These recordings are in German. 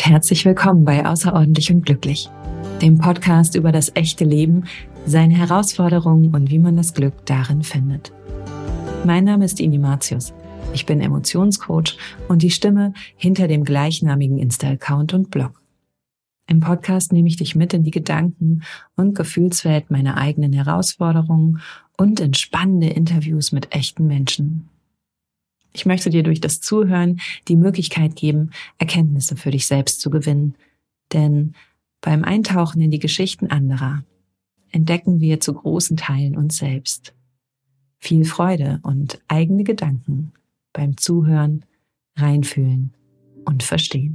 Herzlich willkommen bei Außerordentlich und Glücklich, dem Podcast über das echte Leben, seine Herausforderungen und wie man das Glück darin findet. Mein Name ist Ini Martius. Ich bin Emotionscoach und die Stimme hinter dem gleichnamigen Insta-Account und Blog. Im Podcast nehme ich dich mit in die Gedanken- und Gefühlswelt meiner eigenen Herausforderungen und in spannende Interviews mit echten Menschen. Ich möchte dir durch das Zuhören die Möglichkeit geben, Erkenntnisse für dich selbst zu gewinnen. Denn beim Eintauchen in die Geschichten anderer entdecken wir zu großen Teilen uns selbst. Viel Freude und eigene Gedanken beim Zuhören, Reinfühlen und Verstehen.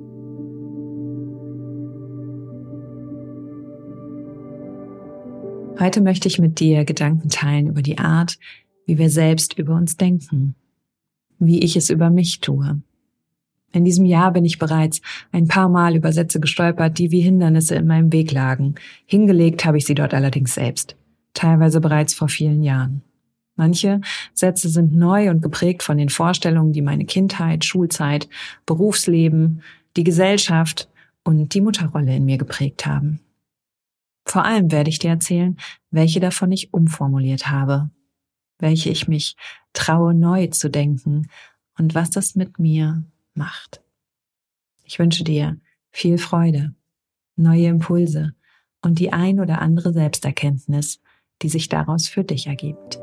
Heute möchte ich mit dir Gedanken teilen über die Art, wie wir selbst über uns denken, wie ich es über mich tue. In diesem Jahr bin ich bereits ein paar Mal über Sätze gestolpert, die wie Hindernisse in meinem Weg lagen. Hingelegt habe ich sie dort allerdings selbst, teilweise bereits vor vielen Jahren. Manche Sätze sind neu und geprägt von den Vorstellungen, die meine Kindheit, Schulzeit, Berufsleben, die Gesellschaft und die Mutterrolle in mir geprägt haben. Vor allem werde ich dir erzählen, welche davon ich umformuliert habe, welche ich mich traue neu zu denken und was das mit mir macht. Ich wünsche dir viel Freude, neue Impulse und die ein oder andere Selbsterkenntnis, die sich daraus für dich ergibt.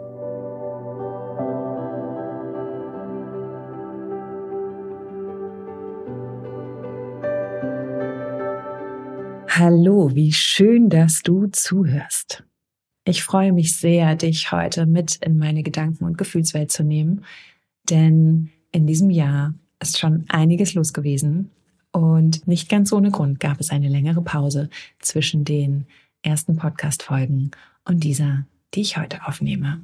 Hallo, wie schön, dass du zuhörst. Ich freue mich sehr, dich heute mit in meine Gedanken- und Gefühlswelt zu nehmen, denn in diesem Jahr ist schon einiges los gewesen und nicht ganz ohne Grund gab es eine längere Pause zwischen den ersten Podcast-Folgen und dieser, die ich heute aufnehme.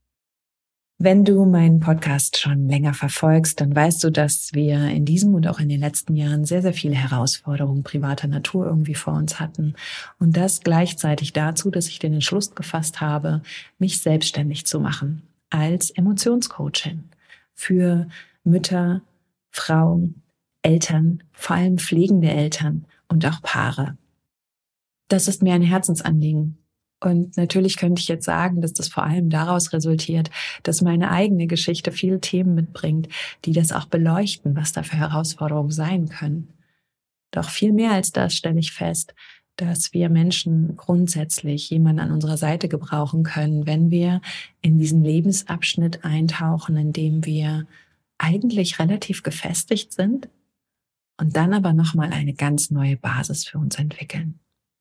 Wenn du meinen Podcast schon länger verfolgst, dann weißt du, dass wir in diesem und auch in den letzten Jahren sehr, sehr viele Herausforderungen privater Natur irgendwie vor uns hatten. Und das gleichzeitig dazu, dass ich den Entschluss gefasst habe, mich selbstständig zu machen als Emotionscoachin für Mütter, Frauen, Eltern, vor allem pflegende Eltern und auch Paare. Das ist mir ein Herzensanliegen. Und natürlich könnte ich jetzt sagen, dass das vor allem daraus resultiert, dass meine eigene Geschichte viele Themen mitbringt, die das auch beleuchten, was da für Herausforderungen sein können. Doch viel mehr als das stelle ich fest, dass wir Menschen grundsätzlich jemanden an unserer Seite gebrauchen können, wenn wir in diesen Lebensabschnitt eintauchen, in dem wir eigentlich relativ gefestigt sind und dann aber nochmal eine ganz neue Basis für uns entwickeln.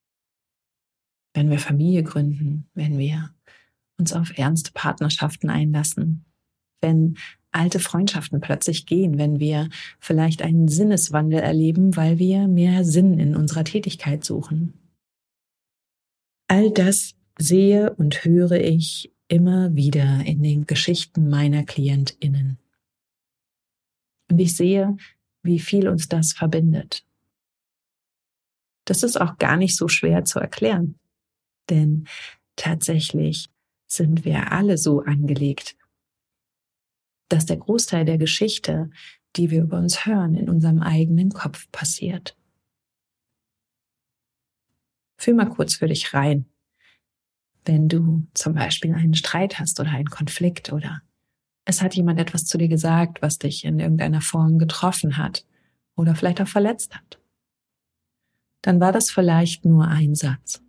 Wenn wir Familie gründen, wenn wir uns auf ernste Partnerschaften einlassen, wenn alte Freundschaften plötzlich gehen, wenn wir vielleicht einen Sinneswandel erleben, weil wir mehr Sinn in unserer Tätigkeit suchen. All das sehe und höre ich immer wieder in den Geschichten meiner KlientInnen. Und ich sehe, wie viel uns das verbindet. Das ist auch gar nicht so schwer zu erklären. Denn tatsächlich sind wir alle so angelegt, dass der Großteil der Geschichte, die wir über uns hören, in unserem eigenen Kopf passiert. Fühl mal kurz für dich rein, wenn du zum Beispiel einen Streit hast oder einen Konflikt oder es hat jemand etwas zu dir gesagt, was dich in irgendeiner Form getroffen hat oder vielleicht auch verletzt hat. Dann war das vielleicht nur ein Satz.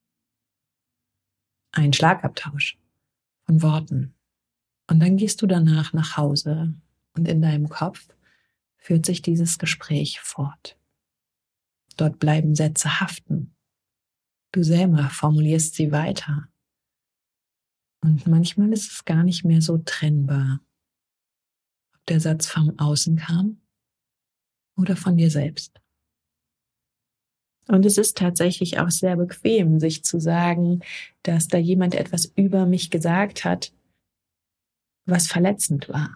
Ein Schlagabtausch von Worten. Und dann gehst du danach nach Hause und in deinem Kopf führt sich dieses Gespräch fort. Dort bleiben Sätze haften. Du selber formulierst sie weiter. Und manchmal ist es gar nicht mehr so trennbar, ob der Satz vom Außen kam oder von dir selbst. Und es ist tatsächlich auch sehr bequem, sich zu sagen, dass da jemand etwas über mich gesagt hat, was verletzend war.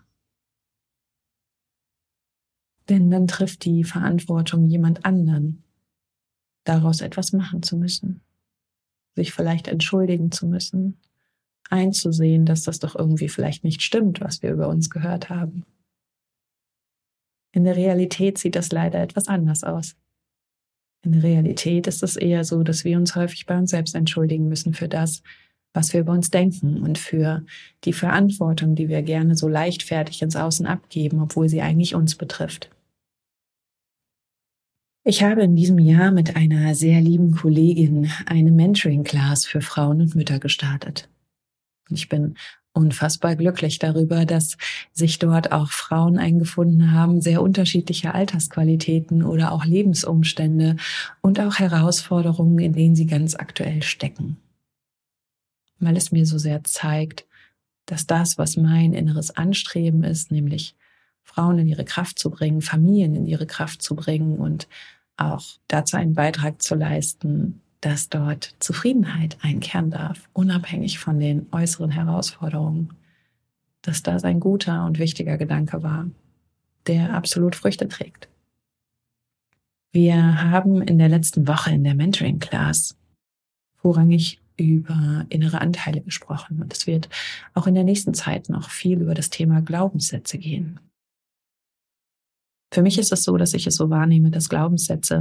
Denn dann trifft die Verantwortung jemand anderen, daraus etwas machen zu müssen, sich vielleicht entschuldigen zu müssen, einzusehen, dass das doch irgendwie vielleicht nicht stimmt, was wir über uns gehört haben. In der Realität sieht das leider etwas anders aus. In der Realität ist es eher so, dass wir uns häufig bei uns selbst entschuldigen müssen für das, was wir über uns denken und für die Verantwortung, die wir gerne so leichtfertig ins Außen abgeben, obwohl sie eigentlich uns betrifft. Ich habe in diesem Jahr mit einer sehr lieben Kollegin eine Mentoring-Class für Frauen und Mütter gestartet. Ich bin unfassbar glücklich darüber, dass sich dort auch Frauen eingefunden haben, sehr unterschiedliche Altersqualitäten oder auch Lebensumstände und auch Herausforderungen, in denen sie ganz aktuell stecken. Weil es mir so sehr zeigt, dass das, was mein inneres Anstreben ist, nämlich Frauen in ihre Kraft zu bringen, Familien in ihre Kraft zu bringen und auch dazu einen Beitrag zu leisten, dass dort Zufriedenheit einkehren darf, unabhängig von den äußeren Herausforderungen, dass das ein guter und wichtiger Gedanke war, der absolut Früchte trägt. Wir haben in der letzten Woche in der Mentoring-Class vorrangig über innere Anteile gesprochen und es wird auch in der nächsten Zeit noch viel über das Thema Glaubenssätze gehen. Für mich ist es so, dass ich es so wahrnehme, dass Glaubenssätze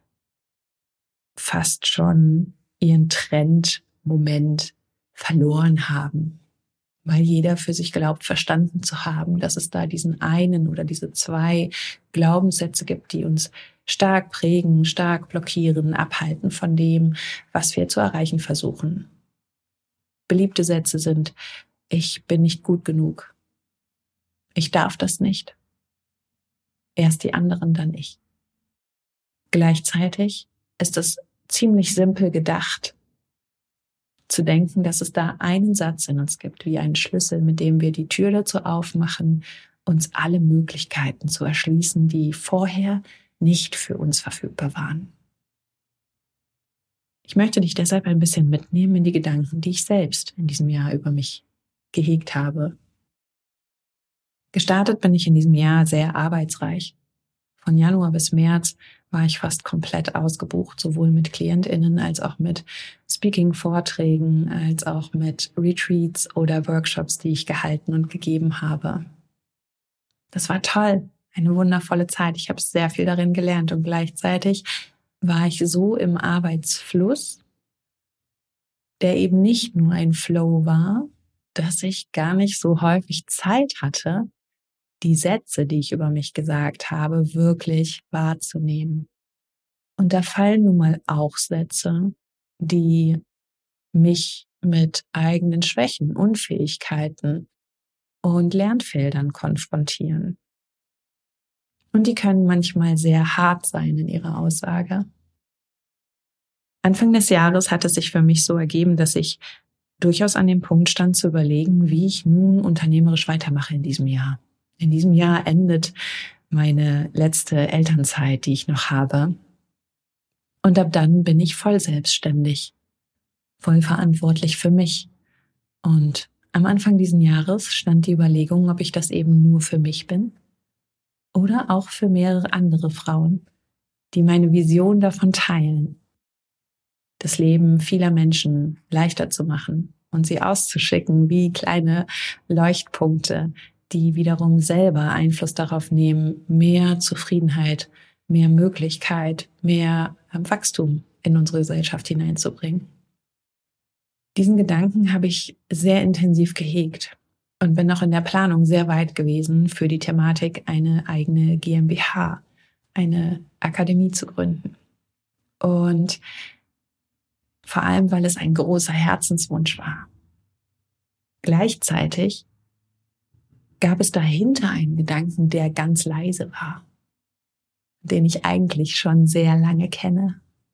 fast schon ihren Trendmoment verloren haben, weil jeder für sich glaubt, verstanden zu haben, dass es da diesen einen oder diese zwei Glaubenssätze gibt, die uns stark prägen, stark blockieren, abhalten von dem, was wir zu erreichen versuchen. Beliebte Sätze sind: Ich bin nicht gut genug. Ich darf das nicht. Erst die anderen, dann ich. Gleichzeitig ist es ziemlich simpel gedacht, zu denken, dass es da einen Satz in uns gibt, wie einen Schlüssel, mit dem wir die Tür dazu aufmachen, uns alle Möglichkeiten zu erschließen, die vorher nicht für uns verfügbar waren. Ich möchte dich deshalb ein bisschen mitnehmen in die Gedanken, die ich selbst in diesem Jahr über mich gehegt habe. Gestartet bin ich in diesem Jahr sehr arbeitsreich. Von Januar bis März war ich fast komplett ausgebucht, sowohl mit KlientInnen als auch mit Speaking-Vorträgen, als auch mit Retreats oder Workshops, die ich gehalten und gegeben habe. Das war toll, eine wundervolle Zeit. Ich habe sehr viel darin gelernt und gleichzeitig war ich so im Arbeitsfluss, der eben nicht nur ein Flow war, dass ich gar nicht so häufig Zeit hatte, die Sätze, die ich über mich gesagt habe, wirklich wahrzunehmen. Und da fallen nun mal auch Sätze, die mich mit eigenen Schwächen, Unfähigkeiten und Lernfeldern konfrontieren. Und die können manchmal sehr hart sein in ihrer Aussage. Anfang des Jahres hat es sich für mich so ergeben, dass ich durchaus an dem Punkt stand zu überlegen, wie ich nun unternehmerisch weitermache in diesem Jahr. In diesem Jahr endet meine letzte Elternzeit, die ich noch habe. Und ab dann bin ich voll selbstständig, voll verantwortlich für mich. Und am Anfang dieses Jahres stand die Überlegung, ob ich das eben nur für mich bin oder auch für mehrere andere Frauen, die meine Vision davon teilen, das Leben vieler Menschen leichter zu machen und sie auszuschicken wie kleine Leuchtpunkte, die wiederum selber Einfluss darauf nehmen, mehr Zufriedenheit, mehr Möglichkeit, mehr Wachstum in unsere Gesellschaft hineinzubringen. Diesen Gedanken habe ich sehr intensiv gehegt und bin noch in der Planung sehr weit gewesen, für die Thematik eine eigene GmbH, eine Akademie zu gründen. Und vor allem, weil es ein großer Herzenswunsch war. Gleichzeitig gab es dahinter einen Gedanken, der ganz leise war, den ich eigentlich schon sehr lange kenne.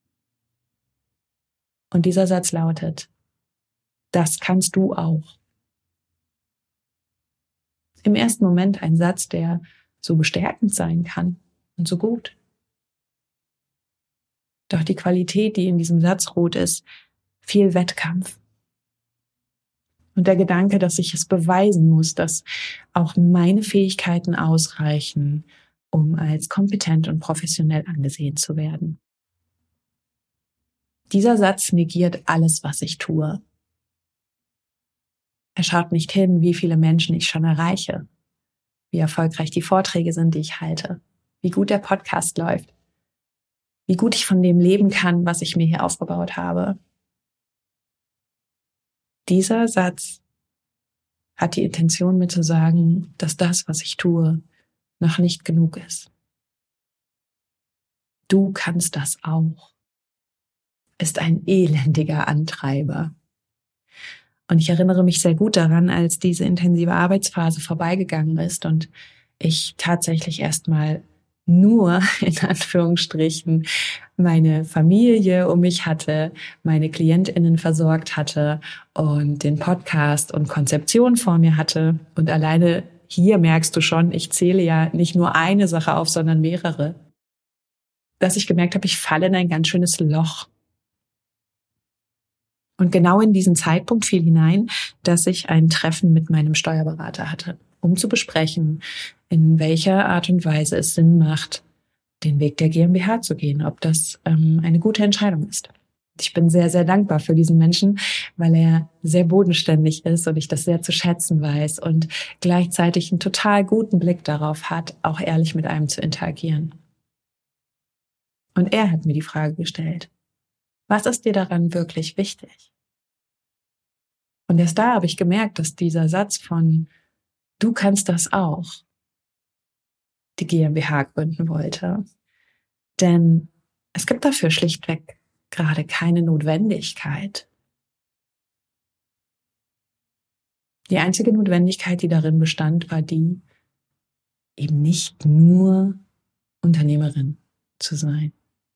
Und dieser Satz lautet: Das kannst du auch. Im ersten Moment ein Satz, der so bestärkend sein kann und so gut. Doch die Qualität, die in diesem Satz ruht, ist viel Wettkampf. Und der Gedanke, dass ich es beweisen muss, dass auch meine Fähigkeiten ausreichen, um als kompetent und professionell angesehen zu werden. Dieser Satz negiert alles, was ich tue. Er schaut nicht hin, wie viele Menschen ich schon erreiche, wie erfolgreich die Vorträge sind, die ich halte, wie gut der Podcast läuft. wie gut ich von dem leben kann, was ich mir hier aufgebaut habe. Dieser Satz hat die Intention, mir zu sagen, dass das, was ich tue, noch nicht genug ist. Du kannst das auch, ist ein elendiger Antreiber. Und ich erinnere mich sehr gut daran, als diese intensive Arbeitsphase vorbeigegangen ist und ich tatsächlich erstmal nur, in Anführungsstrichen, meine Familie um mich hatte, meine KlientInnen versorgt hatte und den Podcast und Konzeption vor mir hatte. Und alleine hier merkst du schon, ich zähle ja nicht nur eine Sache auf, sondern mehrere. Dass ich gemerkt habe, ich falle in ein ganz schönes Loch. Und genau in diesen Zeitpunkt fiel hinein, dass ich ein Treffen mit meinem Steuerberater hatte, um zu besprechen, in welcher Art und Weise es Sinn macht, den Weg der GmbH zu gehen, ob das eine gute Entscheidung ist. Ich bin sehr, sehr dankbar für diesen Menschen, weil er sehr bodenständig ist und ich das sehr zu schätzen weiß und gleichzeitig einen total guten Blick darauf hat, auch ehrlich mit einem zu interagieren. Und er hat mir die Frage gestellt: Was ist dir daran wirklich wichtig? Und erst da habe ich gemerkt, dass dieser Satz von "Du kannst das auch" die GmbH gründen wollte. Denn es gibt dafür schlichtweg gerade keine Notwendigkeit. Die einzige Notwendigkeit, die darin bestand, war die, eben nicht nur Unternehmerin zu sein.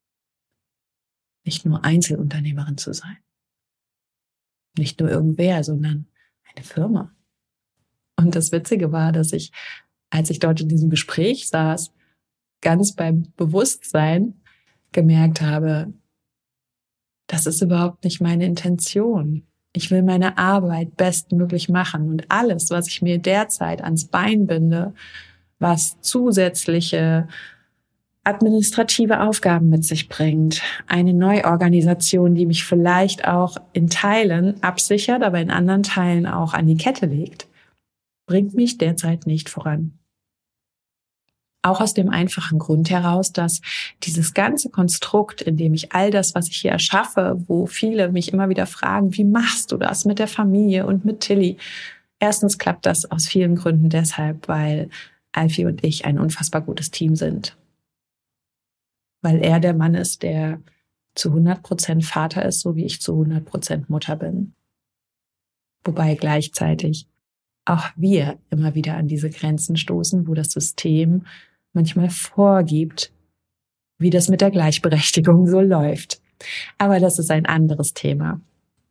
Nicht nur Einzelunternehmerin zu sein. Nicht nur irgendwer, sondern eine Firma. Und das Witzige war, dass ich, als ich dort in diesem Gespräch saß, ganz beim Bewusstsein gemerkt habe, das ist überhaupt nicht meine Intention. Ich will meine Arbeit bestmöglich machen und alles, was ich mir derzeit ans Bein binde, was zusätzliche administrative Aufgaben mit sich bringt, eine Neuorganisation, die mich vielleicht auch in Teilen absichert, aber in anderen Teilen auch an die Kette legt, bringt mich derzeit nicht voran. Auch aus dem einfachen Grund heraus, dass dieses ganze Konstrukt, in dem ich all das, was ich hier erschaffe, wo viele mich immer wieder fragen, wie machst du das mit der Familie und mit Tilly? Erstens klappt das aus vielen Gründen deshalb, weil Alfie und ich ein unfassbar gutes Team sind. Weil er der Mann ist, der zu 100% Vater ist, so wie ich zu 100% Mutter bin. Wobei gleichzeitig auch wir immer wieder an diese Grenzen stoßen, wo das System manchmal vorgibt, wie das mit der Gleichberechtigung so läuft. Aber das ist ein anderes Thema.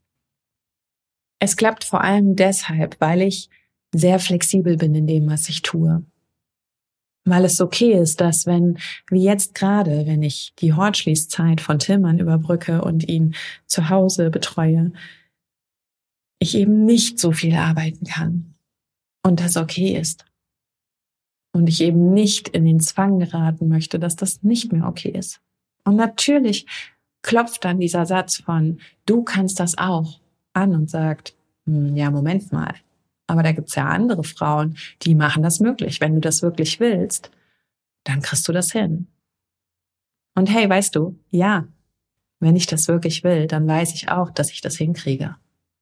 Es klappt vor allem deshalb, weil ich sehr flexibel bin in dem, was ich tue. Weil es okay ist, dass wie jetzt gerade, wenn ich die Hortschließzeit von Tillmann überbrücke und ihn zu Hause betreue, ich eben nicht so viel arbeiten kann. Und das okay ist. Und ich eben nicht in den Zwang geraten möchte, dass das nicht mehr okay ist. Und natürlich klopft dann dieser Satz von "Du kannst das auch" an und sagt, ja, Moment mal, aber da gibt's ja andere Frauen, die machen das möglich. Wenn du das wirklich willst, dann kriegst du das hin. Und hey, weißt du, ja, wenn ich das wirklich will, dann weiß ich auch, dass ich das hinkriege.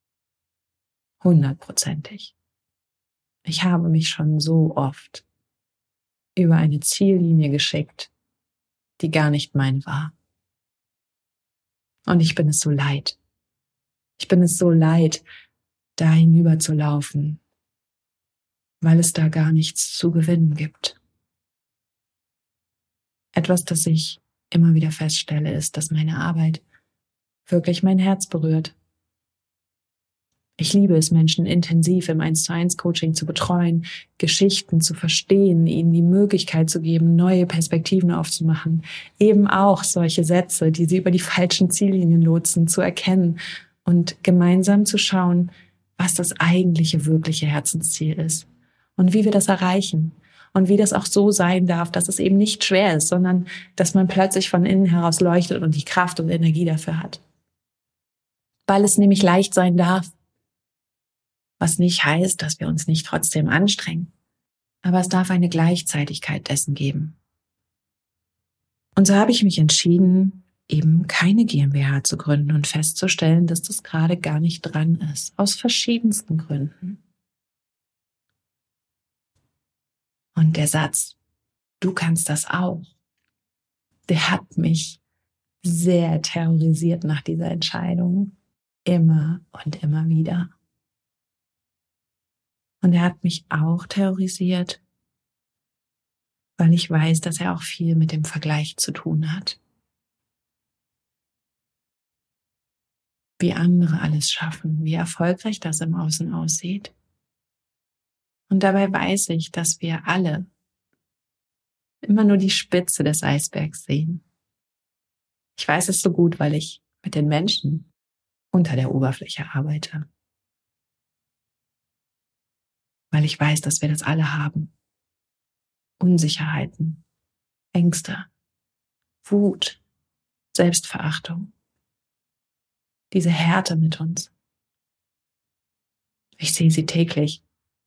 100%. Ich habe mich schon so oft über eine Ziellinie geschickt, die gar nicht mein war. Und ich bin es so leid. Ich bin es so leid, da hinüber zu laufen, weil es da gar nichts zu gewinnen gibt. Etwas, das ich immer wieder feststelle, ist, dass meine Arbeit wirklich mein Herz berührt. Ich liebe es, Menschen intensiv im 1:1 Coaching zu betreuen, Geschichten zu verstehen, ihnen die Möglichkeit zu geben, neue Perspektiven aufzumachen, eben auch solche Sätze, die sie über die falschen Ziellinien lotsen, zu erkennen und gemeinsam zu schauen, was das eigentliche, wirkliche Herzensziel ist und wie wir das erreichen und wie das auch so sein darf, dass es eben nicht schwer ist, sondern dass man plötzlich von innen heraus leuchtet und die Kraft und Energie dafür hat. Weil es nämlich leicht sein darf. Was nicht heißt, dass wir uns nicht trotzdem anstrengen. Aber es darf eine Gleichzeitigkeit dessen geben. Und so habe ich mich entschieden, eben keine GmbH zu gründen und festzustellen, dass das gerade gar nicht dran ist, aus verschiedensten Gründen. Und der Satz, du kannst das auch, der hat mich sehr terrorisiert nach dieser Entscheidung. Immer und immer wieder. Und er hat mich auch terrorisiert, weil ich weiß, dass er auch viel mit dem Vergleich zu tun hat. Wie andere alles schaffen, wie erfolgreich das im Außen aussieht. Und dabei weiß ich, dass wir alle immer nur die Spitze des Eisbergs sehen. Ich weiß es so gut, weil ich mit den Menschen unter der Oberfläche arbeite. Weil ich weiß, dass wir das alle haben. Unsicherheiten, Ängste, Wut, Selbstverachtung. Diese Härte mit uns. Ich sehe sie täglich.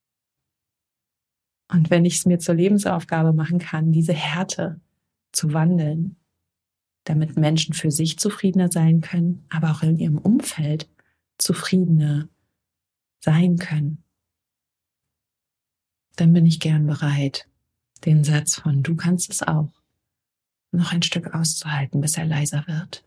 Und wenn ich es mir zur Lebensaufgabe machen kann, diese Härte zu wandeln, damit Menschen für sich zufriedener sein können, aber auch in ihrem Umfeld zufriedener sein können, dann bin ich gern bereit, den Satz von du kannst es auch noch ein Stück auszuhalten, bis er leiser wird.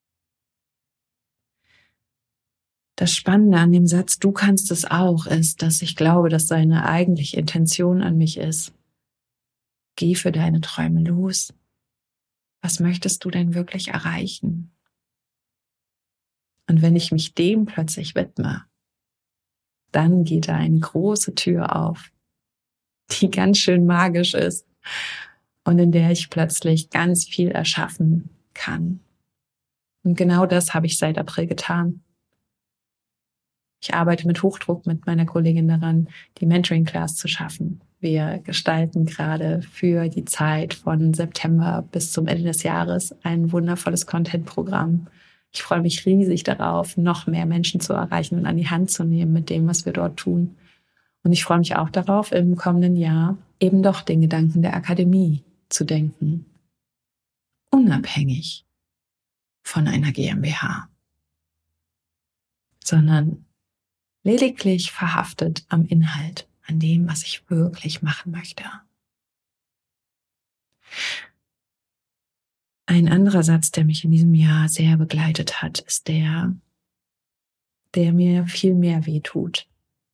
Das Spannende an dem Satz, du kannst es auch, ist, dass ich glaube, dass seine eigentliche Intention an mich ist. Geh für deine Träume los. Was möchtest du denn wirklich erreichen? Und wenn ich mich dem plötzlich widme, dann geht da eine große Tür auf, die ganz schön magisch ist und in der ich plötzlich ganz viel erschaffen kann. Und genau das habe ich seit April getan. Ich arbeite mit Hochdruck mit meiner Kollegin daran, die Mentoring-Class zu schaffen. Wir gestalten gerade für die Zeit von September bis zum Ende des Jahres ein wundervolles Content-Programm. Ich freue mich riesig darauf, noch mehr Menschen zu erreichen und an die Hand zu nehmen mit dem, was wir dort tun. Und ich freue mich auch darauf, im kommenden Jahr eben doch den Gedanken der Akademie zu denken. Unabhängig von einer GmbH. Sondern lediglich verhaftet am Inhalt, an dem, was ich wirklich machen möchte. Ein anderer Satz, der mich in diesem Jahr sehr begleitet hat, ist der mir viel mehr wehtut.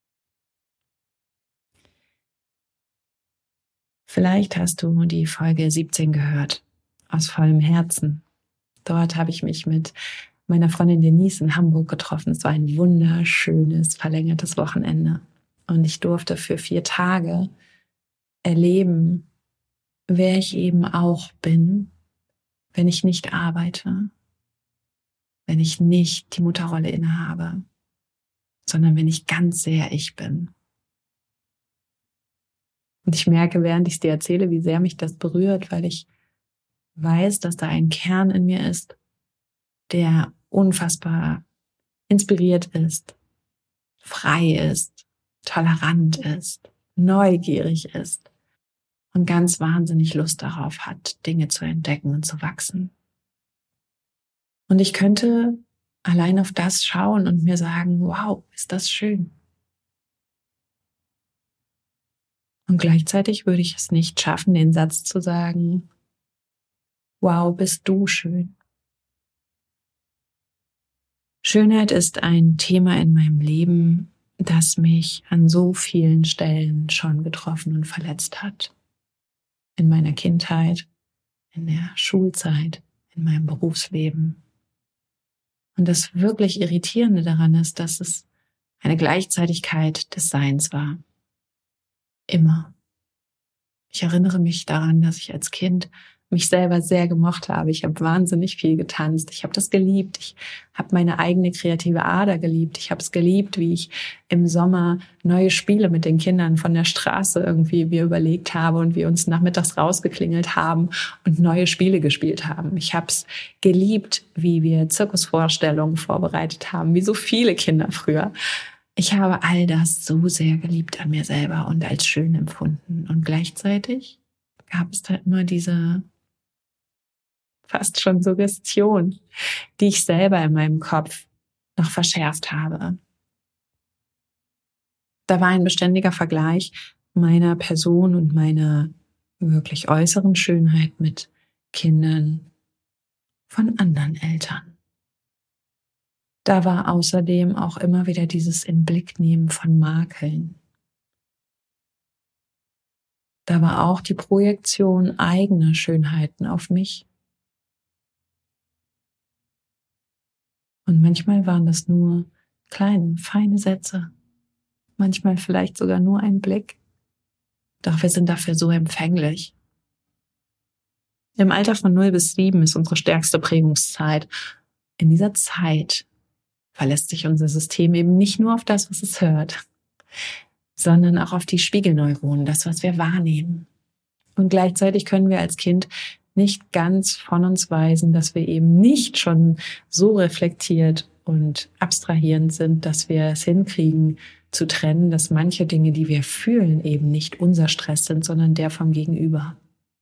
Vielleicht hast du die Folge 17 gehört, aus vollem Herzen. Dort habe ich mich mit meiner Freundin Denise in Hamburg getroffen. Es war ein wunderschönes, verlängertes Wochenende. Und ich durfte für 4 Tage erleben, wer ich eben auch bin, wenn ich nicht arbeite, wenn ich nicht die Mutterrolle innehabe, sondern wenn ich ganz sehr ich bin. Und ich merke, während ich es dir erzähle, wie sehr mich das berührt, weil ich weiß, dass da ein Kern in mir ist, der unfassbar inspiriert ist, frei ist, tolerant ist, neugierig ist und ganz wahnsinnig Lust darauf hat, Dinge zu entdecken und zu wachsen. Und ich könnte allein auf das schauen und mir sagen, wow, ist das schön. Und gleichzeitig würde ich es nicht schaffen, den Satz zu sagen, wow, bist du schön. Schönheit ist ein Thema in meinem Leben, das mich an so vielen Stellen schon getroffen und verletzt hat. In meiner Kindheit, in der Schulzeit, in meinem Berufsleben. Und das wirklich Irritierende daran ist, dass es eine Gleichzeitigkeit des Seins war. Immer. Ich erinnere mich daran, dass ich als Kind mich selber sehr gemocht habe. Ich habe wahnsinnig viel getanzt. Ich habe das geliebt. Ich habe meine eigene kreative Ader geliebt. Ich habe es geliebt, wie ich im Sommer neue Spiele mit den Kindern von der Straße irgendwie mir überlegt habe und wir uns nachmittags rausgeklingelt haben und neue Spiele gespielt haben. Ich habe es geliebt, wie wir Zirkusvorstellungen vorbereitet haben, wie so viele Kinder früher. Ich habe all das so sehr geliebt an mir selber und als schön empfunden. Und gleichzeitig gab es da immer diese fast schon Suggestion, die ich selber in meinem Kopf noch verschärft habe. Da war ein beständiger Vergleich meiner Person und meiner wirklich äußeren Schönheit mit Kindern von anderen Eltern. Da war außerdem auch immer wieder dieses Inblicknehmen von Makeln. Da war auch die Projektion eigener Schönheiten auf mich. Und manchmal waren das nur kleine, feine Sätze. Manchmal vielleicht sogar nur ein Blick. Doch wir sind dafür so empfänglich. Im Alter von 0 bis 7 ist unsere stärkste Prägungszeit. In dieser Zeit verlässt sich unser System eben nicht nur auf das, was es hört, sondern auch auf die Spiegelneuronen, das, was wir wahrnehmen. Und gleichzeitig können wir als Kind nicht ganz von uns weisen, dass wir eben nicht schon so reflektiert und abstrahierend sind, dass wir es hinkriegen zu trennen, dass manche Dinge, die wir fühlen, eben nicht unser Stress sind, sondern der vom Gegenüber.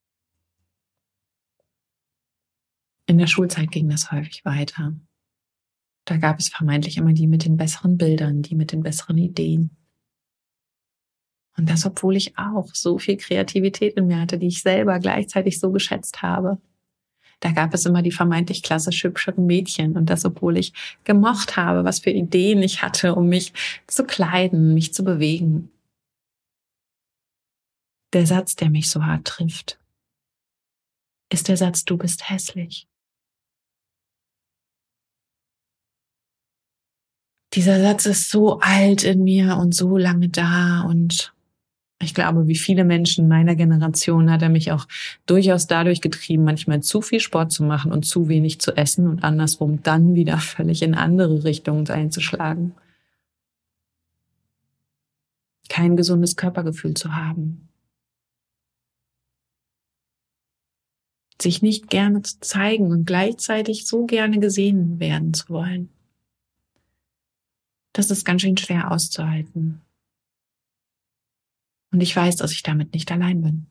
In der Schulzeit ging das häufig weiter. Da gab es vermeintlich immer die mit den besseren Bildern, die mit den besseren Ideen. Und das, obwohl ich auch so viel Kreativität in mir hatte, die ich selber gleichzeitig so geschätzt habe. Da gab es immer die vermeintlich klassisch hübscheren Mädchen. Und das, obwohl ich gemocht habe, was für Ideen ich hatte, um mich zu kleiden, mich zu bewegen. Der Satz, der mich so hart trifft, ist der Satz: Du bist hässlich. Dieser Satz ist so alt in mir und so lange da, und ich glaube, wie viele Menschen meiner Generation hat er mich auch durchaus dadurch getrieben, manchmal zu viel Sport zu machen und zu wenig zu essen und andersrum dann wieder völlig in andere Richtungen einzuschlagen. Kein gesundes Körpergefühl zu haben. Sich nicht gerne zu zeigen und gleichzeitig so gerne gesehen werden zu wollen. Das ist ganz schön schwer auszuhalten. Und ich weiß, dass ich damit nicht allein bin.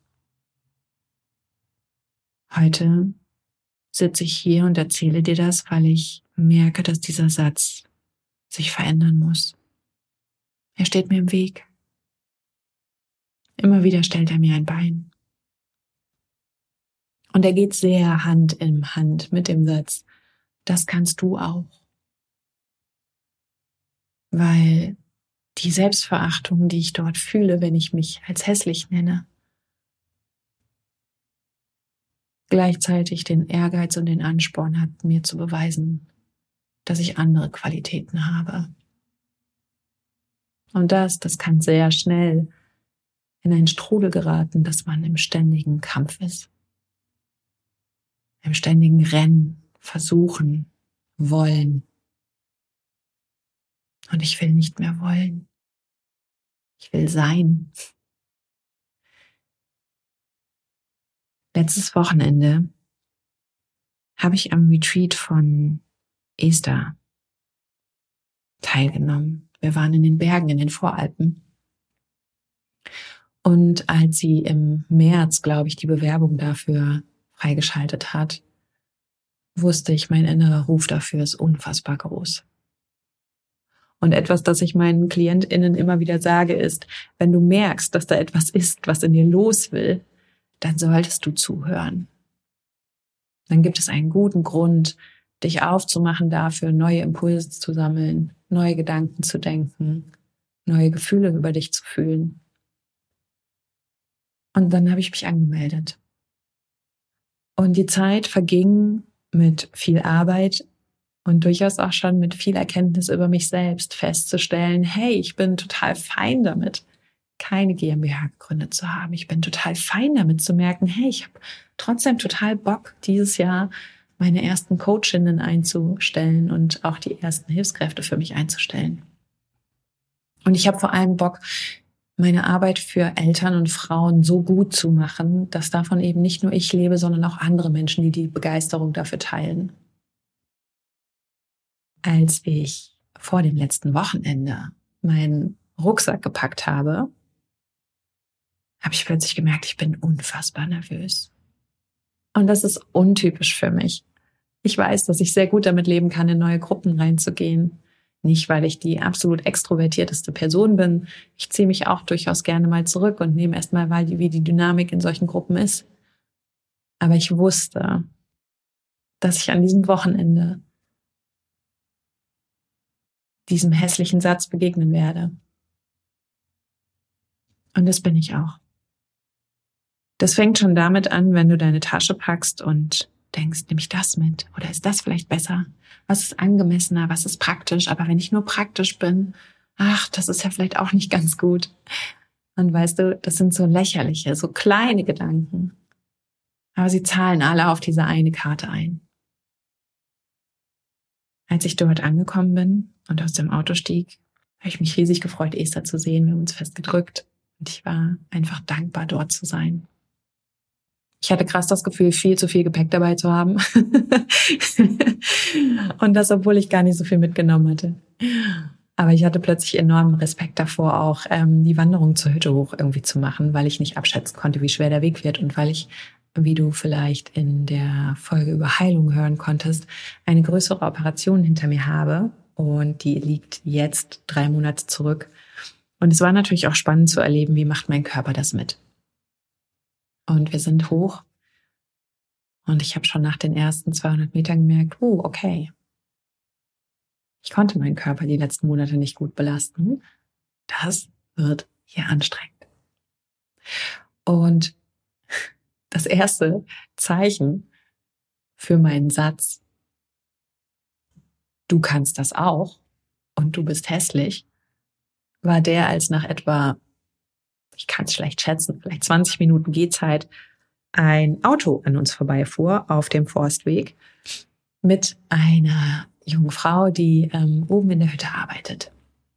Heute sitze ich hier und erzähle dir das, weil ich merke, dass dieser Satz sich verändern muss. Er steht mir im Weg. Immer wieder stellt er mir ein Bein. Und er geht sehr Hand in Hand mit dem Satz: Das kannst du auch. Weil die Selbstverachtung, die ich dort fühle, wenn ich mich als hässlich nenne, gleichzeitig den Ehrgeiz und den Ansporn hat, mir zu beweisen, dass ich andere Qualitäten habe. Und das kann sehr schnell in einen Strudel geraten, dass man im ständigen Kampf ist. Im ständigen Rennen, versuchen, wollen. Und ich will nicht mehr wollen. Ich will sein. Letztes Wochenende habe ich am Retreat von Esther teilgenommen. Wir waren in den Bergen, in den Voralpen. Und als sie im März, glaube ich, die Bewerbung dafür freigeschaltet hat, wusste ich, mein innerer Ruf dafür ist unfassbar groß. Und etwas, das ich meinen KlientInnen immer wieder sage, ist: Wenn du merkst, dass da etwas ist, was in dir los will, dann solltest du zuhören. Dann gibt es einen guten Grund, dich aufzumachen dafür, neue Impulse zu sammeln, neue Gedanken zu denken, neue Gefühle über dich zu fühlen. Und dann habe ich mich angemeldet. Und die Zeit verging mit viel Arbeit und durchaus auch schon mit viel Erkenntnis über mich selbst, festzustellen: Hey, ich bin total fein damit, keine GmbH gegründet zu haben. Ich bin total fein damit zu merken: Hey, ich habe trotzdem total Bock, dieses Jahr meine ersten Coachinnen einzustellen und auch die ersten Hilfskräfte für mich einzustellen. Und ich habe vor allem Bock, meine Arbeit für Eltern und Frauen so gut zu machen, dass davon eben nicht nur ich lebe, sondern auch andere Menschen, die die Begeisterung dafür teilen. Als ich vor dem letzten Wochenende meinen Rucksack gepackt habe, habe ich plötzlich gemerkt, ich bin unfassbar nervös. Und das ist untypisch für mich. Ich weiß, dass ich sehr gut damit leben kann, in neue Gruppen reinzugehen. Nicht, weil ich die absolut extrovertierteste Person bin. Ich ziehe mich auch durchaus gerne mal zurück und nehme erst mal wahr, wie die Dynamik in solchen Gruppen ist. Aber ich wusste, dass ich an diesem Wochenende diesem hässlichen Satz begegnen werde. Und das bin ich auch. Das fängt schon damit an, wenn du deine Tasche packst und denkst, nehme ich das mit? Oder ist das vielleicht besser? Was ist angemessener? Was ist praktisch? Aber wenn ich nur praktisch bin, ach, das ist ja vielleicht auch nicht ganz gut. Und weißt du, das sind so lächerliche, so kleine Gedanken. Aber sie zahlen alle auf diese eine Karte ein. Als ich dort angekommen bin und aus dem Auto stieg, habe ich mich riesig gefreut, Esther zu sehen. Wir haben uns fest gedrückt und ich war einfach dankbar, dort zu sein. Ich hatte krass das Gefühl, viel zu viel Gepäck dabei zu haben. Und das, obwohl ich gar nicht so viel mitgenommen hatte. Aber ich hatte plötzlich enormen Respekt davor, auch die Wanderung zur Hütte hoch irgendwie zu machen, weil ich nicht abschätzen konnte, wie schwer der Weg wird und weil ich, wie du vielleicht in der Folge über Heilung hören konntest, eine größere Operation hinter mir habe. Und die liegt jetzt 3 Monate zurück. Und es war natürlich auch spannend zu erleben, wie macht mein Körper das mit. Und wir sind hoch und ich habe schon nach den ersten 200 Metern gemerkt, okay, ich konnte meinen Körper die letzten Monate nicht gut belasten. Das wird hier anstrengend. Und das erste Zeichen für meinen Satz, du kannst das auch und du bist hässlich, war der, als nach etwa, ich kann es schlecht schätzen, vielleicht 20 Minuten Gehzeit, ein Auto an uns vorbeifuhr auf dem Forstweg mit einer jungen Frau, die oben in der Hütte arbeitet.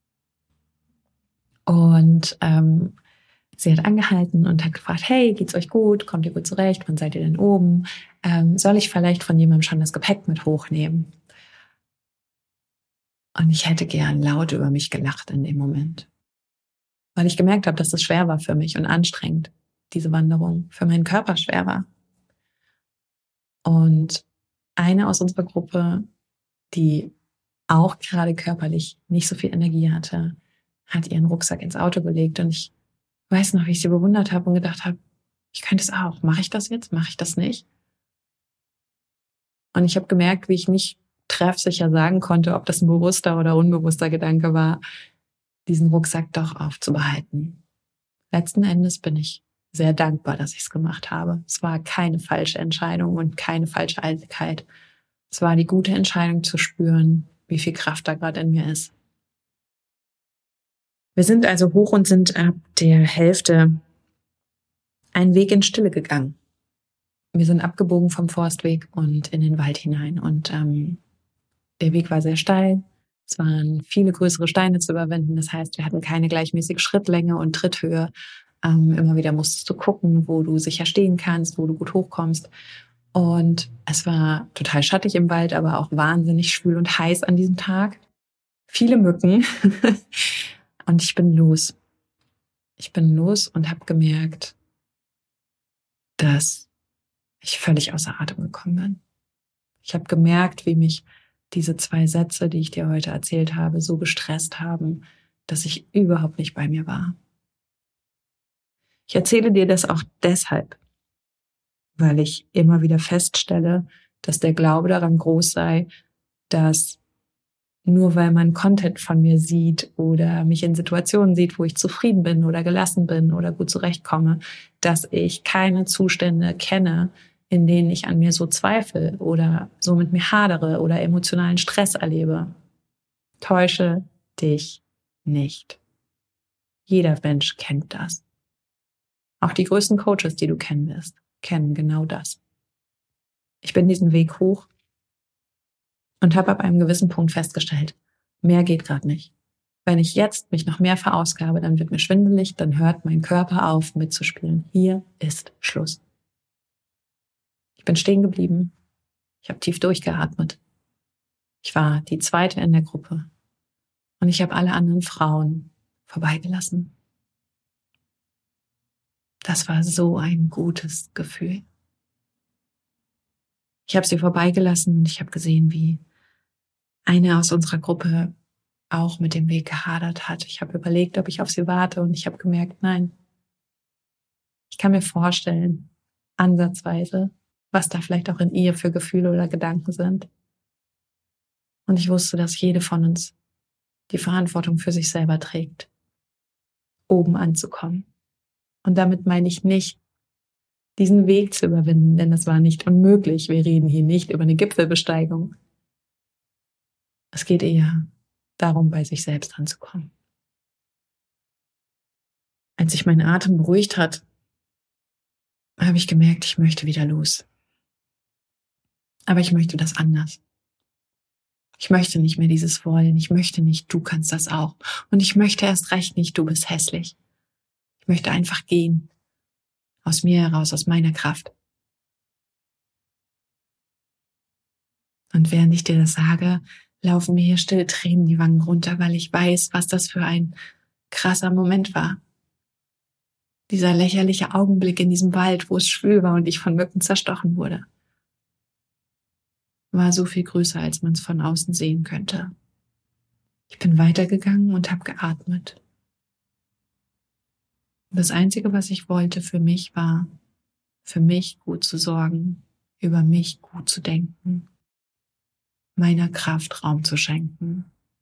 Und sie hat angehalten und hat gefragt, hey, geht's euch gut? Kommt ihr gut zurecht? Wann seid ihr denn oben? Soll ich vielleicht von jemandem schon das Gepäck mit hochnehmen? Und ich hätte gern laut über mich gelacht in dem Moment. Weil ich gemerkt habe, dass es schwer war für mich und anstrengend, diese Wanderung, für meinen Körper schwer war. Und eine aus unserer Gruppe, die auch gerade körperlich nicht so viel Energie hatte, hat ihren Rucksack ins Auto gelegt. Und ich weiß noch, wie ich sie bewundert habe und gedacht habe, ich könnte es auch. Mache ich das jetzt? Mache ich das nicht? Und ich habe gemerkt, wie ich nicht treffsicher sagen konnte, ob das ein bewusster oder unbewusster Gedanke war, diesen Rucksack doch aufzubehalten. Letzten Endes bin ich sehr dankbar, dass ich es gemacht habe. Es war keine falsche Entscheidung und keine falsche Eitelkeit. Es war die gute Entscheidung zu spüren, wie viel Kraft da gerade in mir ist. Wir sind also hoch und sind ab der Hälfte einen Weg in Stille gegangen. Wir sind abgebogen vom Forstweg und in den Wald hinein. Und der Weg war sehr steil. Es waren viele größere Steine zu überwinden. Das heißt, wir hatten keine gleichmäßige Schrittlänge und Tritthöhe. Immer wieder musstest du gucken, wo du sicher stehen kannst, wo du gut hochkommst. Und es war total schattig im Wald, aber auch wahnsinnig schwül und heiß an diesem Tag. Viele Mücken. Und ich bin los. Ich bin los und habe gemerkt, dass ich völlig außer Atem gekommen bin. Ich habe gemerkt, wie mich diese 2 Sätze, die ich dir heute erzählt habe, so gestresst haben, dass ich überhaupt nicht bei mir war. Ich erzähle dir das auch deshalb, weil ich immer wieder feststelle, dass der Glaube daran groß sei, dass nur weil man Content von mir sieht oder mich in Situationen sieht, wo ich zufrieden bin oder gelassen bin oder gut zurechtkomme, dass ich keine Zustände kenne, in denen ich an mir so zweifle oder so mit mir hadere oder emotionalen Stress erlebe. Täusche dich nicht. Jeder Mensch kennt das. Auch die größten Coaches, die du kennen wirst, kennen genau das. Ich bin diesen Weg hoch und habe ab einem gewissen Punkt festgestellt, mehr geht gerade nicht. Wenn ich jetzt mich noch mehr verausgabe, dann wird mir schwindelig, dann hört mein Körper auf mitzuspielen. Hier ist Schluss. Ich bin stehen geblieben. Ich habe tief durchgeatmet. Ich war die zweite in der Gruppe. Und ich habe alle anderen Frauen vorbeigelassen. Das war so ein gutes Gefühl. Ich habe sie vorbeigelassen und ich habe gesehen, wie eine aus unserer Gruppe auch mit dem Weg gehadert hat. Ich habe überlegt, ob ich auf sie warte und ich habe gemerkt, nein, ich kann mir vorstellen, ansatzweise, was da vielleicht auch in ihr für Gefühle oder Gedanken sind. Und ich wusste, dass jede von uns die Verantwortung für sich selber trägt, oben anzukommen. Und damit meine ich nicht, diesen Weg zu überwinden, denn das war nicht unmöglich. Wir reden hier nicht über eine Gipfelbesteigung. Es geht eher darum, bei sich selbst anzukommen. Als sich mein Atem beruhigt hat, habe ich gemerkt, ich möchte wieder los. Aber ich möchte das anders. Ich möchte nicht mehr dieses Wollen. Ich möchte nicht, du kannst das auch. Und ich möchte erst recht nicht, du bist hässlich. Ich möchte einfach gehen. Aus mir heraus, aus meiner Kraft. Und während ich dir das sage, laufen mir hier still Tränen die Wangen runter, weil ich weiß, was das für ein krasser Moment war. Dieser lächerliche Augenblick in diesem Wald, wo es schwül war und ich von Mücken zerstochen wurde, war so viel größer, als man es von außen sehen könnte. Ich bin weitergegangen und habe geatmet. Das Einzige, was ich wollte für mich, war, für mich gut zu sorgen, über mich gut zu denken, meiner Kraft Raum zu schenken.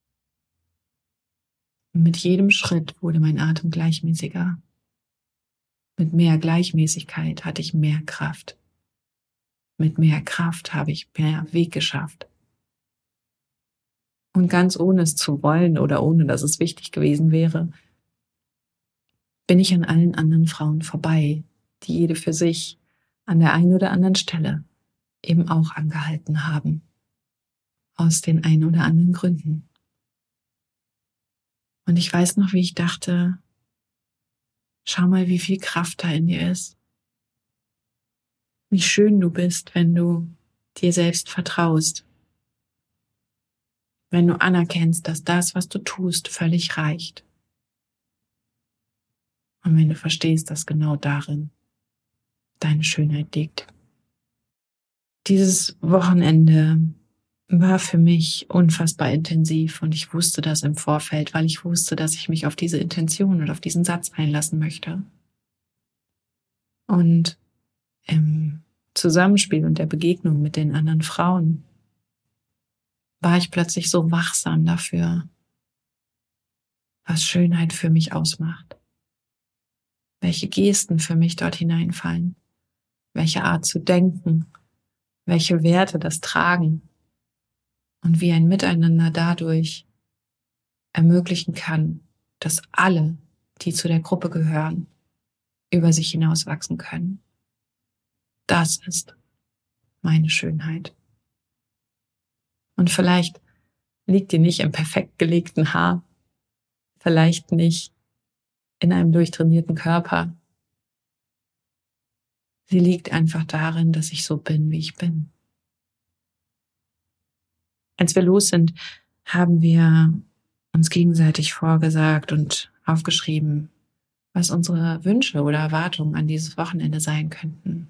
Und mit jedem Schritt wurde mein Atem gleichmäßiger. Mit mehr Gleichmäßigkeit hatte ich mehr Kraft. Mit mehr Kraft habe ich mehr Weg geschafft. Und ganz ohne es zu wollen oder ohne, dass es wichtig gewesen wäre, bin ich an allen anderen Frauen vorbei, die jede für sich an der einen oder anderen Stelle eben auch angehalten haben. Aus den ein oder anderen Gründen. Und ich weiß noch, wie ich dachte, schau mal, wie viel Kraft da in dir ist. Wie schön du bist, wenn du dir selbst vertraust. Wenn du anerkennst, dass das, was du tust, völlig reicht. Und wenn du verstehst, dass genau darin deine Schönheit liegt. Dieses Wochenende war für mich unfassbar intensiv und ich wusste das im Vorfeld, weil ich wusste, dass ich mich auf diese Intention und auf diesen Satz einlassen möchte. Und im Zusammenspiel und der Begegnung mit den anderen Frauen war ich plötzlich so wachsam dafür, was Schönheit für mich ausmacht. Welche Gesten für mich dort hineinfallen, welche Art zu denken, welche Werte das tragen und wie ein Miteinander dadurch ermöglichen kann, dass alle, die zu der Gruppe gehören, über sich hinauswachsen können. Das ist meine Schönheit. Und vielleicht liegt die nicht im perfekt gelegten Haar, vielleicht nicht in einem durchtrainierten Körper. Sie liegt einfach darin, dass ich so bin, wie ich bin. Als wir los sind, haben wir uns gegenseitig vorgesagt und aufgeschrieben, was unsere Wünsche oder Erwartungen an dieses Wochenende sein könnten.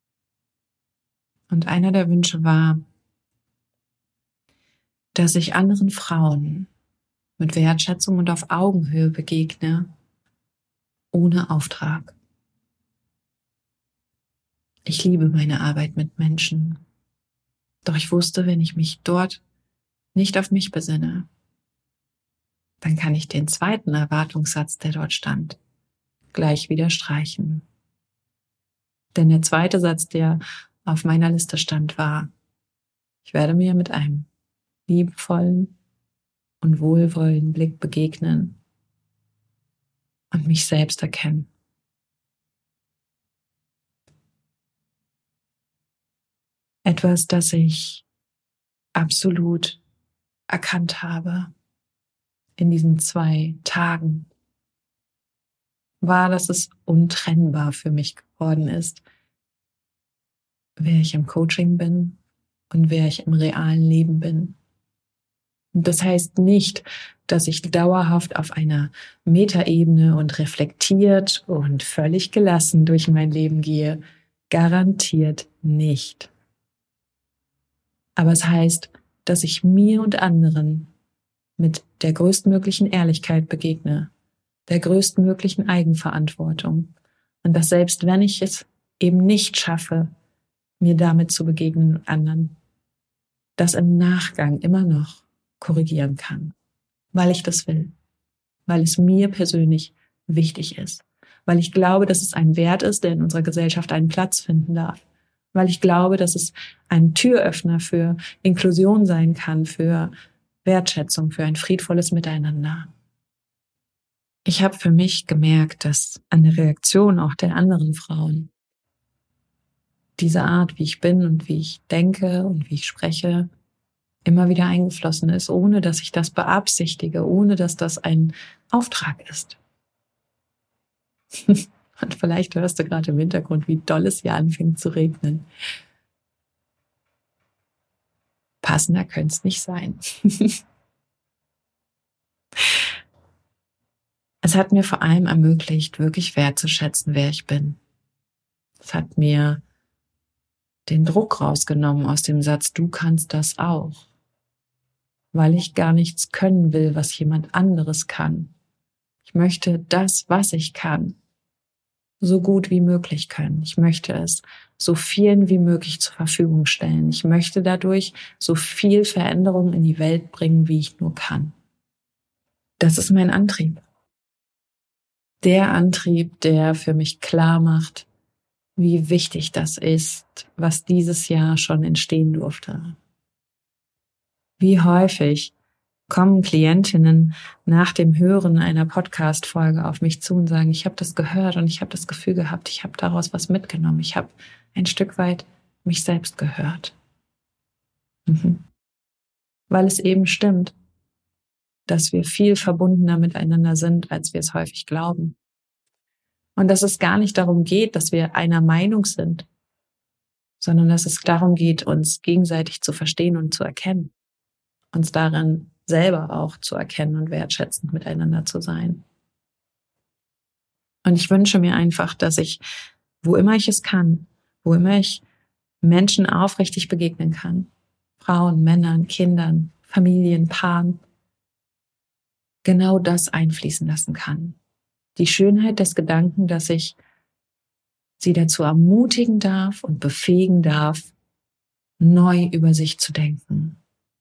Und einer der Wünsche war, dass ich anderen Frauen mit Wertschätzung und auf Augenhöhe begegne, ohne Auftrag. Ich liebe meine Arbeit mit Menschen, doch ich wusste, wenn ich mich dort nicht auf mich besinne, dann kann ich den zweiten Erwartungssatz, der dort stand, gleich wieder streichen. Denn der zweite Satz, der auf meiner Liste stand, war, ich werde mir mit einem liebevollen und wohlwollenden Blick begegnen und mich selbst erkennen. Etwas, das ich absolut erkannt habe in diesen 2 Tagen, war, dass es untrennbar für mich geworden ist, wer ich im Coaching bin und wer ich im realen Leben bin. Und das heißt nicht, dass ich dauerhaft auf einer Metaebene und reflektiert und völlig gelassen durch mein Leben gehe. Garantiert nicht. Aber es heißt, dass ich mir und anderen mit der größtmöglichen Ehrlichkeit begegne, der größtmöglichen Eigenverantwortung. Und dass selbst wenn ich es eben nicht schaffe, mir damit zu begegnen und anderen, das im Nachgang immer noch korrigieren kann, weil ich das will, weil es mir persönlich wichtig ist, weil ich glaube, dass es ein Wert ist, der in unserer Gesellschaft einen Platz finden darf, weil ich glaube, dass es ein Türöffner für Inklusion sein kann, für Wertschätzung, für ein friedvolles Miteinander. Ich habe für mich gemerkt, dass an der Reaktion auch der anderen Frauen diese Art, wie ich bin und wie ich denke und wie ich spreche, immer wieder eingeflossen ist, ohne dass ich das beabsichtige, ohne dass das ein Auftrag ist. Und vielleicht hörst du gerade im Hintergrund, wie doll es hier anfängt zu regnen. Passender könnte es nicht sein. Es hat mir vor allem ermöglicht, wirklich wertzuschätzen, wer ich bin. Es hat mir den Druck rausgenommen aus dem Satz, du kannst das auch. Weil ich gar nichts können will, was jemand anderes kann. Ich möchte das, was ich kann, so gut wie möglich können. Ich möchte es so vielen wie möglich zur Verfügung stellen. Ich möchte dadurch so viel Veränderung in die Welt bringen, wie ich nur kann. Das ist mein Antrieb. Der Antrieb, der für mich klar macht, wie wichtig das ist, was dieses Jahr schon entstehen durfte. Wie häufig kommen Klientinnen nach dem Hören einer Podcast-Folge auf mich zu und sagen, ich habe das gehört und ich habe das Gefühl gehabt, ich habe daraus was mitgenommen. Ich habe ein Stück weit mich selbst gehört. Weil es eben stimmt, dass wir viel verbundener miteinander sind, als wir es häufig glauben. Und dass es gar nicht darum geht, dass wir einer Meinung sind, sondern dass es darum geht, uns gegenseitig zu verstehen und zu erkennen. Uns darin selber auch zu erkennen und wertschätzend miteinander zu sein. Und ich wünsche mir einfach, dass ich, wo immer ich es kann, wo immer ich Menschen aufrichtig begegnen kann, Frauen, Männern, Kindern, Familien, Paaren, genau das einfließen lassen kann. Die Schönheit des Gedanken, dass ich sie dazu ermutigen darf und befähigen darf, neu über sich zu denken.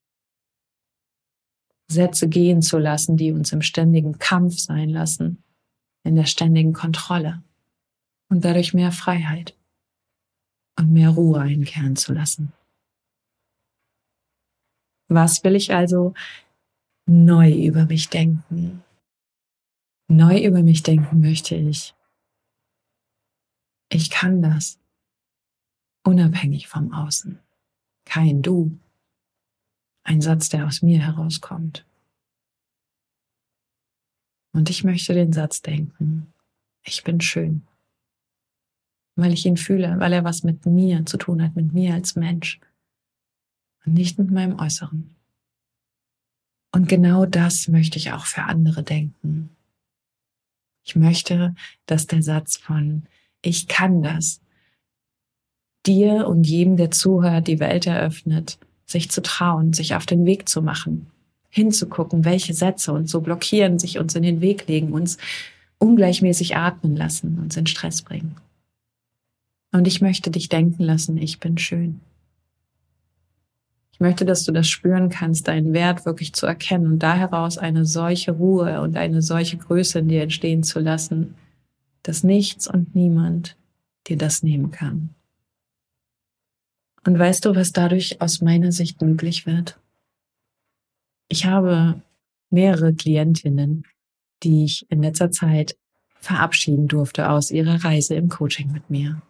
Sätze gehen zu lassen, die uns im ständigen Kampf sein lassen, in der ständigen Kontrolle und dadurch mehr Freiheit und mehr Ruhe einkehren zu lassen. Was will ich also neu über mich denken? Neu über mich denken möchte ich. Ich kann das, unabhängig vom Außen. Kein Du. Ein Satz, der aus mir herauskommt. Und ich möchte den Satz denken, ich bin schön. Weil ich ihn fühle, weil er was mit mir zu tun hat, mit mir als Mensch. Und nicht mit meinem Äußeren. Und genau das möchte ich auch für andere denken. Ich möchte, dass der Satz von ich kann das dir und jedem, der zuhört, die Welt eröffnet, sich zu trauen, sich auf den Weg zu machen, hinzugucken, welche Sätze uns so blockieren, sich uns in den Weg legen, uns ungleichmäßig atmen lassen, uns in Stress bringen. Und ich möchte dich denken lassen, ich bin schön. Ich möchte, dass du das spüren kannst, deinen Wert wirklich zu erkennen und da heraus eine solche Ruhe und eine solche Größe in dir entstehen zu lassen, dass nichts und niemand dir das nehmen kann. Und weißt du, was dadurch aus meiner Sicht möglich wird? Ich habe mehrere Klientinnen, die ich in letzter Zeit verabschieden durfte aus ihrer Reise im Coaching mit mir.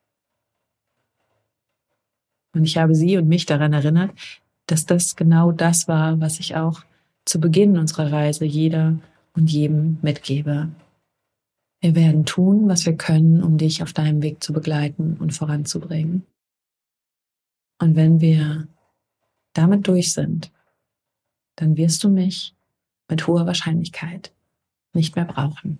Und ich habe sie und mich daran erinnert, dass das genau das war, was ich auch zu Beginn unserer Reise jeder und jedem mitgebe. Wir werden tun, was wir können, um dich auf deinem Weg zu begleiten und voranzubringen. Und wenn wir damit durch sind, dann wirst du mich mit hoher Wahrscheinlichkeit nicht mehr brauchen.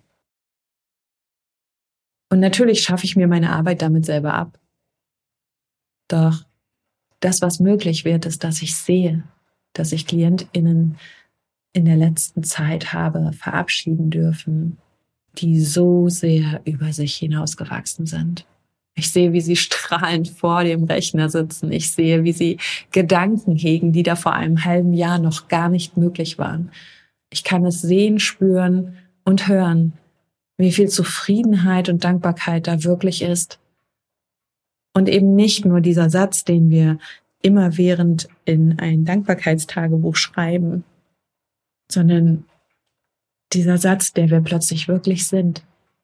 Und natürlich schaffe ich mir meine Arbeit damit selber ab. Doch das, was möglich wird, ist, dass ich sehe, dass ich KlientInnen in der letzten Zeit habe verabschieden dürfen, die so sehr über sich hinausgewachsen sind. Ich sehe, wie sie strahlend vor dem Rechner sitzen. Ich sehe, wie sie Gedanken hegen, die da vor einem halben Jahr noch gar nicht möglich waren. Ich kann es sehen, spüren und hören, wie viel Zufriedenheit und Dankbarkeit da wirklich ist. Und eben nicht nur dieser Satz, den wir immerwährend in ein Dankbarkeitstagebuch schreiben, sondern dieser Satz, der wir plötzlich wirklich sind.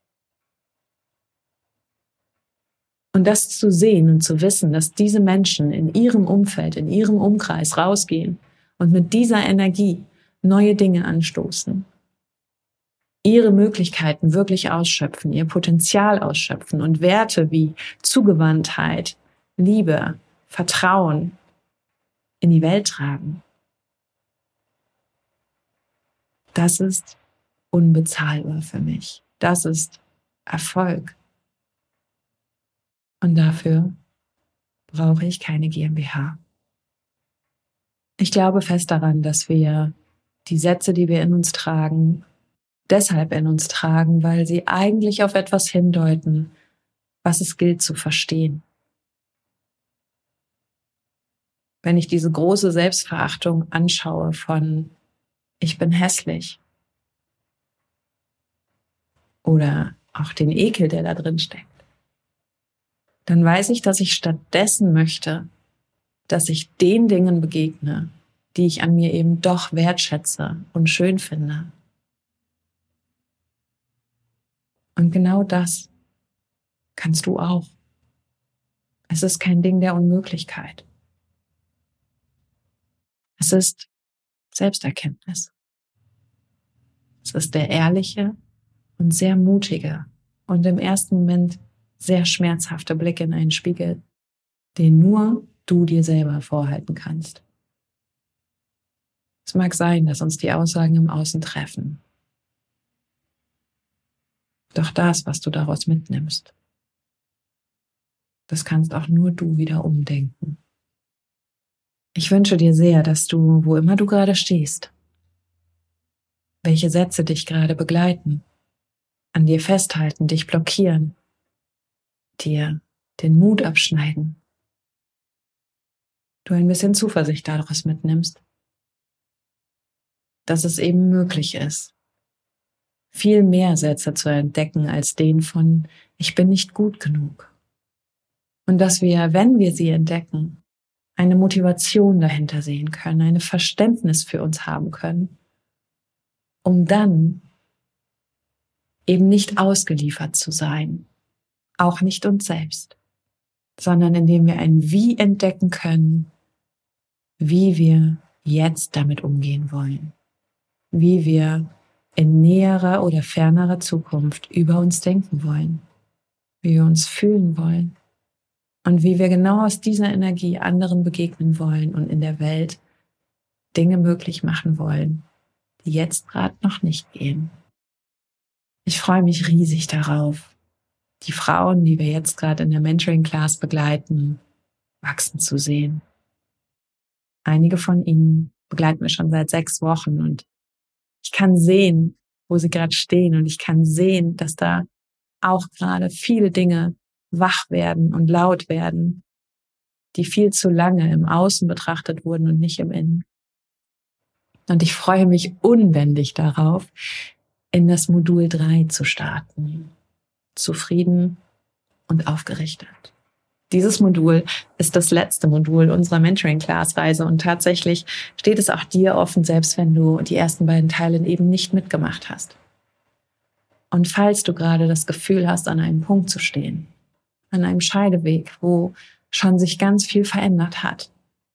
Und das zu sehen und zu wissen, dass diese Menschen in ihrem Umfeld, in ihrem Umkreis rausgehen und mit dieser Energie neue Dinge anstoßen, ihre Möglichkeiten wirklich ausschöpfen, ihr Potenzial ausschöpfen und Werte wie Zugewandtheit, Liebe, Vertrauen in die Welt tragen. Das ist unbezahlbar für mich. Das ist Erfolg. Und dafür brauche ich keine GmbH. Ich glaube fest daran, dass wir die Sätze, die wir in uns tragen, deshalb in uns tragen, weil sie eigentlich auf etwas hindeuten, was es gilt zu verstehen. Wenn ich diese große Selbstverachtung anschaue von ich bin hässlich oder auch den Ekel, der da drin steckt, dann weiß ich, dass ich stattdessen möchte, dass ich den Dingen begegne, die ich an mir eben doch wertschätze und schön finde. Und genau das kannst du auch. Es ist kein Ding der Unmöglichkeit. Es ist Selbsterkenntnis. Es ist der ehrliche und sehr mutige und im ersten Moment sehr schmerzhafte Blick in einen Spiegel, den nur du dir selber vorhalten kannst. Es mag sein, dass uns die Aussagen im Außen treffen. Doch das, was du daraus mitnimmst, das kannst auch nur du wieder umdenken. Ich wünsche dir sehr, dass du, wo immer du gerade stehst, welche Sätze dich gerade begleiten, an dir festhalten, dich blockieren, dir den Mut abschneiden, du ein bisschen Zuversicht daraus mitnimmst, dass es eben möglich ist, viel mehr Sätze zu entdecken als den von ich bin nicht gut genug. Und dass wir, wenn wir sie entdecken, eine Motivation dahinter sehen können, ein Verständnis für uns haben können, um dann eben nicht ausgeliefert zu sein, auch nicht uns selbst, sondern indem wir ein Wie entdecken können, wie wir jetzt damit umgehen wollen, wie wir in näherer oder fernerer Zukunft über uns denken wollen, wie wir uns fühlen wollen und wie wir genau aus dieser Energie anderen begegnen wollen und in der Welt Dinge möglich machen wollen, die jetzt gerade noch nicht gehen. Ich freue mich riesig darauf, die Frauen, die wir jetzt gerade in der Mentoring-Class begleiten, wachsen zu sehen. Einige von ihnen begleiten wir schon seit 6 Wochen und ich kann sehen, wo sie gerade stehen und ich kann sehen, dass da auch gerade viele Dinge wach werden und laut werden, die viel zu lange im Außen betrachtet wurden und nicht im Innen. Und ich freue mich unbändig darauf, in das Modul 3 zu starten. Zufrieden und aufgerichtet. Dieses Modul ist das letzte Modul unserer Mentoring-Class-Reise und tatsächlich steht es auch dir offen, selbst wenn du die ersten beiden Teile eben nicht mitgemacht hast. Und falls du gerade das Gefühl hast, an einem Punkt zu stehen, an einem Scheideweg, wo schon sich ganz viel verändert hat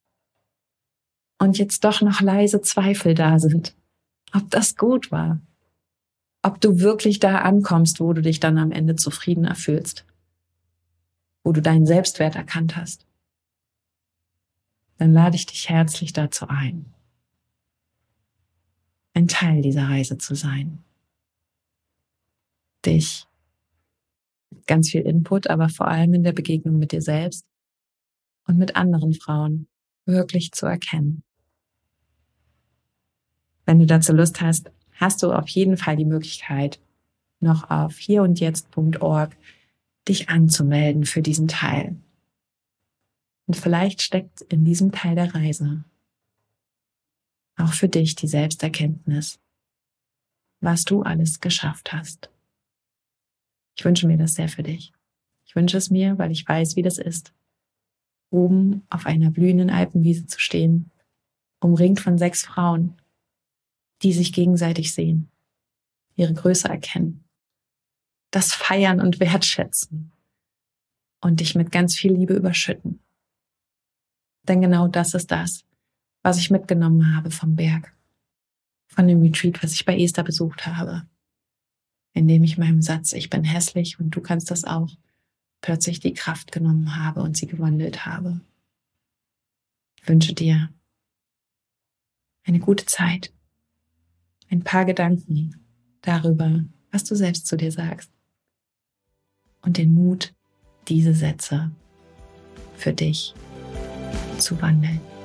und jetzt doch noch leise Zweifel da sind, ob das gut war, ob du wirklich da ankommst, wo du dich dann am Ende zufriedener fühlst, wo du deinen Selbstwert erkannt hast, dann lade ich dich herzlich dazu ein Teil dieser Reise zu sein. Dich mit ganz viel Input, aber vor allem in der Begegnung mit dir selbst und mit anderen Frauen wirklich zu erkennen. Wenn du dazu Lust hast, hast du auf jeden Fall die Möglichkeit, noch auf hierundjetzt.org dich anzumelden für diesen Teil. Und vielleicht steckt in diesem Teil der Reise auch für dich die Selbsterkenntnis, was du alles geschafft hast. Ich wünsche mir das sehr für dich. Ich wünsche es mir, weil ich weiß, wie das ist, oben auf einer blühenden Alpenwiese zu stehen, umringt von 6 Frauen, die sich gegenseitig sehen, ihre Größe erkennen, das feiern und wertschätzen und dich mit ganz viel Liebe überschütten. Denn genau das ist das, was ich mitgenommen habe vom Berg, von dem Retreat, was ich bei Esther besucht habe, indem ich meinem Satz, ich bin hässlich und du kannst das auch, plötzlich die Kraft genommen habe und sie gewandelt habe. Ich wünsche dir eine gute Zeit, ein paar Gedanken darüber, was du selbst zu dir sagst und den Mut, diese Sätze für dich zu wandeln.